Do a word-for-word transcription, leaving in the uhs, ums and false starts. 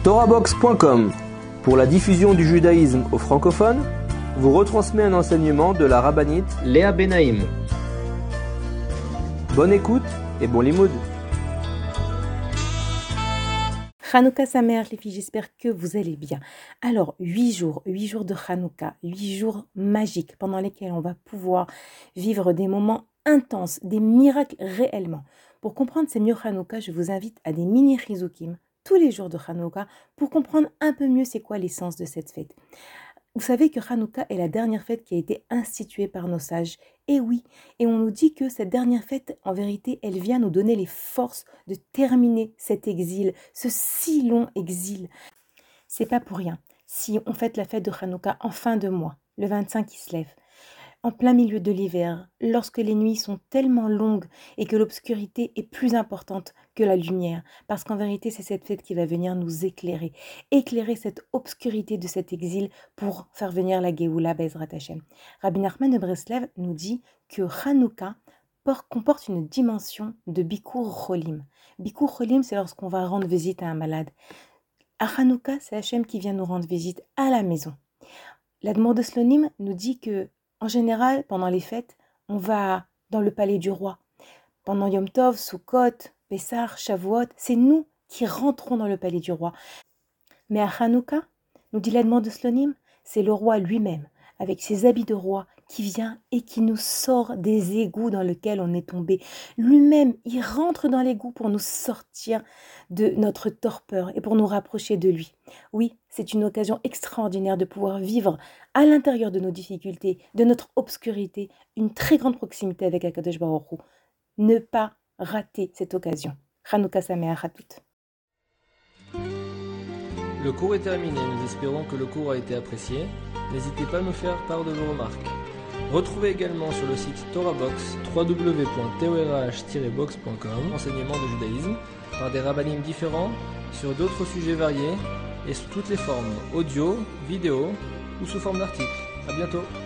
Torahbox point com, pour la diffusion du judaïsme aux francophones, vous retransmet un enseignement de la rabbinite Léa Benaïm. Bonne écoute et bon limoud. Hanouka Sameach les filles, j'espère que vous allez bien. Alors, huit jours, huit jours de Hanouka, huit jours magiques pendant lesquels on va pouvoir vivre des moments intenses, des miracles réellement. Pour comprendre ces mieux Hanouka, je vous invite à des mini Chizukim tous les jours de Hanouka pour comprendre un peu mieux c'est quoi l'essence de cette fête. Vous savez que Hanouka est la dernière fête qui a été instituée par nos sages. Et oui, et on nous dit que cette dernière fête, en vérité, elle vient nous donner les forces de terminer cet exil, ce si long exil. C'est pas pour rien. Si on fête la fête de Hanouka en fin de mois, le vingt-cinq qui se lève, en plein milieu de l'hiver, lorsque les nuits sont tellement longues et que l'obscurité est plus importante que la lumière, parce qu'en vérité, c'est cette fête qui va venir nous éclairer, éclairer cette obscurité de cet exil pour faire venir la Géoula Bezrat Hashem. Rabbi Nachman de Breslev nous dit que Hanouka comporte une dimension de Bikur Cholim. Bikur Cholim, c'est lorsqu'on va rendre visite à un malade. À Hanouka, c'est Hashem qui vient nous rendre visite à la maison. L'Admor de Slonim nous dit que en général, pendant les fêtes, on va dans le palais du roi. Pendant Yom Tov, Sukkot, Pessah, Shavuot, c'est nous qui rentrons dans le palais du roi. Mais à Hanouka, nous dit l'Admor de Slonim, c'est le roi lui-même, avec ses habits de roi, qui vient et qui nous sort des égouts dans lesquels on est tombé. Lui-même, il rentre dans l'égout pour nous sortir de notre torpeur et pour nous rapprocher de lui. Oui, c'est une occasion extraordinaire de pouvoir vivre à l'intérieur de nos difficultés, de notre obscurité, une très grande proximité avec Akadosh Baruch Hu. Ne pas rater cette occasion. Hanouka Sameach à toutes. Le cours est terminé, nous espérons que le cours a été apprécié. N'hésitez pas à nous faire part de vos remarques. Retrouvez également sur le site Torahbox, w w w point torah tiret box point com, enseignements de judaïsme, par des rabbinim différents, sur d'autres sujets variés, et sous toutes les formes, audio, vidéo ou sous forme d'articles. A bientôt.